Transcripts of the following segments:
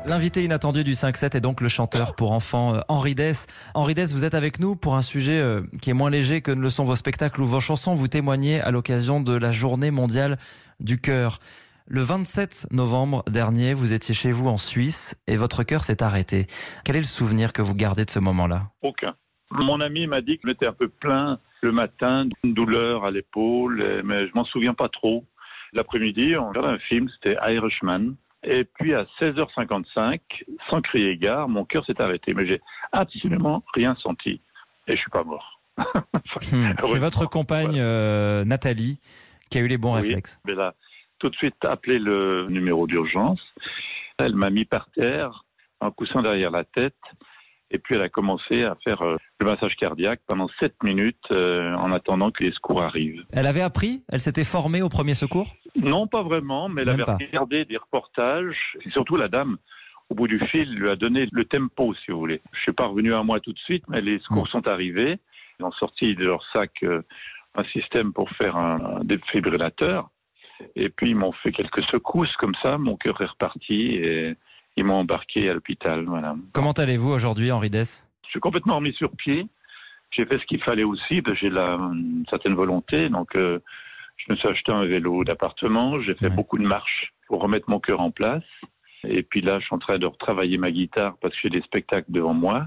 L'invité inattendu du 5-7 est donc le chanteur pour enfants Henri Dess. Henri Dess, vous êtes avec nous pour un sujet qui est moins léger que ne le sont vos spectacles ou vos chansons. Vous témoignez à l'occasion de la Journée mondiale du cœur. Le 27 novembre dernier, vous étiez chez vous en Suisse et votre cœur s'est arrêté. Quel est le souvenir que vous gardez de ce moment-là ? Aucun. Mon ami m'a dit que j'étais un peu plein le matin, une douleur à l'épaule, mais je m'en souviens pas trop. L'après-midi, on regardait un film, c'était Irishman. Et puis à 16h55, sans crier gare, mon cœur s'est arrêté. Mais j'ai absolument rien senti. Et je suis pas mort. C'est votre compagne Nathalie qui a eu les bons réflexes. Elle a tout de suite appelé le numéro d'urgence. Elle m'a mis par terre, un coussin derrière la tête. Et puis elle a commencé à faire le massage cardiaque pendant 7 minutes en attendant que les secours arrivent. Elle avait appris ? Elle s'était formée au premier secours ? Non, pas vraiment, mais elle avait regardé des reportages. Et surtout la dame, au bout du fil, lui a donné le tempo, si vous voulez. Je suis pas revenu à moi tout de suite, mais les secours sont arrivés. Ils ont sorti de leur sac un système pour faire un défibrillateur. Et puis ils m'ont fait quelques secousses comme ça, mon cœur est reparti et ils m'ont embarqué à l'hôpital. Voilà. Comment allez-vous aujourd'hui, Henri Dess ? Je suis complètement remis sur pied. J'ai fait ce qu'il fallait aussi, parce que j'ai une certaine volonté. Donc, je me suis acheté un vélo d'appartement. J'ai fait beaucoup de marches pour remettre mon cœur en place. Et puis là, je suis en train de retravailler ma guitare parce que j'ai des spectacles devant moi.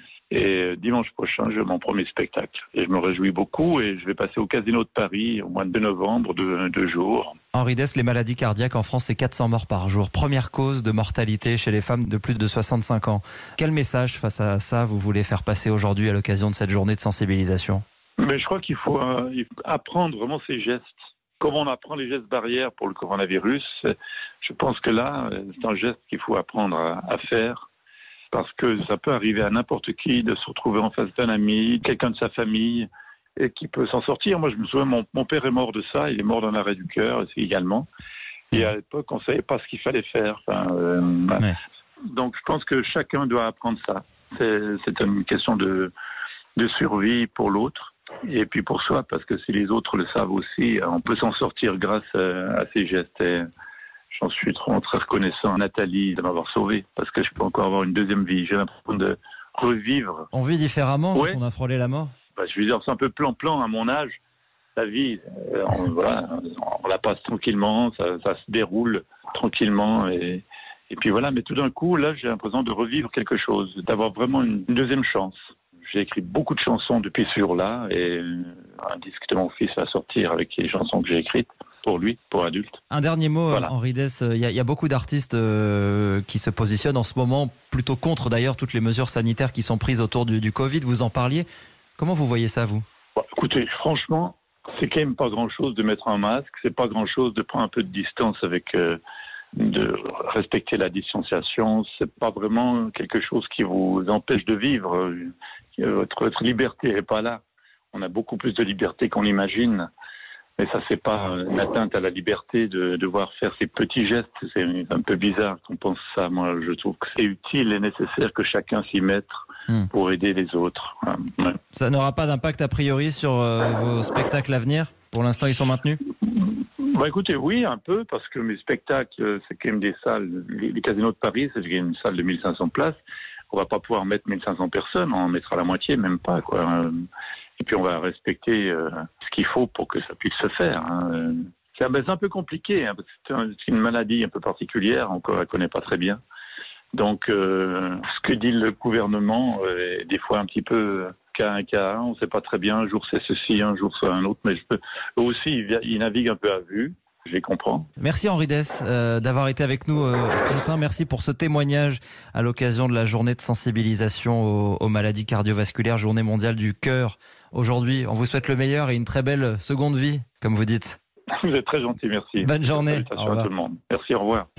Et dimanche prochain, j'ai mon premier spectacle. Et je me réjouis beaucoup et je vais passer au Casino de Paris au mois de novembre, 2 jours. Henri Dess, les maladies cardiaques en France, c'est 400 morts par jour. Première cause de mortalité chez les femmes de plus de 65 ans. Quel message face à ça vous voulez faire passer aujourd'hui à l'occasion de cette journée de sensibilisation ? Mais je crois qu'il faut apprendre vraiment ces gestes. Comme on apprend les gestes barrières pour le coronavirus, je pense que là, c'est un geste qu'il faut apprendre à faire. Parce que ça peut arriver à n'importe qui de se retrouver en face d'un ami, quelqu'un de sa famille, et qui peut s'en sortir. Moi, je me souviens, mon père est mort de ça, il est mort d'un arrêt du cœur également. Et à l'époque, on ne savait pas ce qu'il fallait faire. Donc, je pense que chacun doit apprendre ça. C'est une question de survie pour l'autre, et puis pour soi, parce que si les autres le savent aussi, on peut s'en sortir grâce à ces gestes. Et j'en suis très reconnaissant à Nathalie de m'avoir sauvé, parce que je peux encore avoir une deuxième vie. J'ai l'impression de revivre. On vit différemment quand on a frôlé la mort ? Je veux dire, c'est un peu plan-plan à mon âge. La vie, on la passe tranquillement, ça se déroule tranquillement. Et puis voilà, mais tout d'un coup, là, j'ai l'impression de revivre quelque chose, d'avoir vraiment une deuxième chance. J'ai écrit beaucoup de chansons depuis ce jour-là, et un disque de mon fils va sortir avec les chansons que j'ai écrites. Pour lui, pour adulte. Un dernier mot, Henri Dess. Il y a beaucoup d'artistes qui se positionnent en ce moment, plutôt contre d'ailleurs toutes les mesures sanitaires qui sont prises autour du Covid. Vous en parliez. Comment vous voyez ça, vous ? Écoutez, franchement, c'est quand même pas grand-chose de mettre un masque. C'est pas grand-chose de prendre un peu de distance avec, de respecter la distanciation. C'est pas vraiment quelque chose qui vous empêche de vivre. Votre liberté n'est pas là. On a beaucoup plus de liberté qu'on l'imagine. Mais ça, c'est pas une atteinte à la liberté de devoir faire ces petits gestes. C'est un peu bizarre qu'on pense ça. Moi, je trouve que c'est utile et nécessaire que chacun s'y mette pour aider les autres. Ouais. Ça n'aura pas d'impact a priori sur vos spectacles à venir ? Pour l'instant, ils sont maintenus ? Écoutez, oui, un peu, parce que mes spectacles, c'est quand même des salles. Les casinos de Paris, c'est une salle de 1500 places. On va pas pouvoir mettre 1500 personnes, on en mettra la moitié, même pas, quoi. Et puis on va respecter ce qu'il faut pour que ça puisse se faire. C'est un peu compliqué, parce que c'est une maladie un peu particulière, on ne la connaît pas très bien. Donc ce que dit le gouvernement est des fois un petit peu cas un cas, on ne sait pas très bien, un jour c'est ceci, un jour c'est un autre, mais eux aussi ils naviguent un peu à vue. Je les comprends. Merci Henri Dess d'avoir été avec nous ce matin. Merci pour ce témoignage à l'occasion de la journée de sensibilisation aux maladies cardiovasculaires, journée mondiale du cœur. Aujourd'hui, on vous souhaite le meilleur et une très belle seconde vie, comme vous dites. Vous êtes très gentil, merci. Bonne journée. Salutations à tout le monde. Merci, au revoir.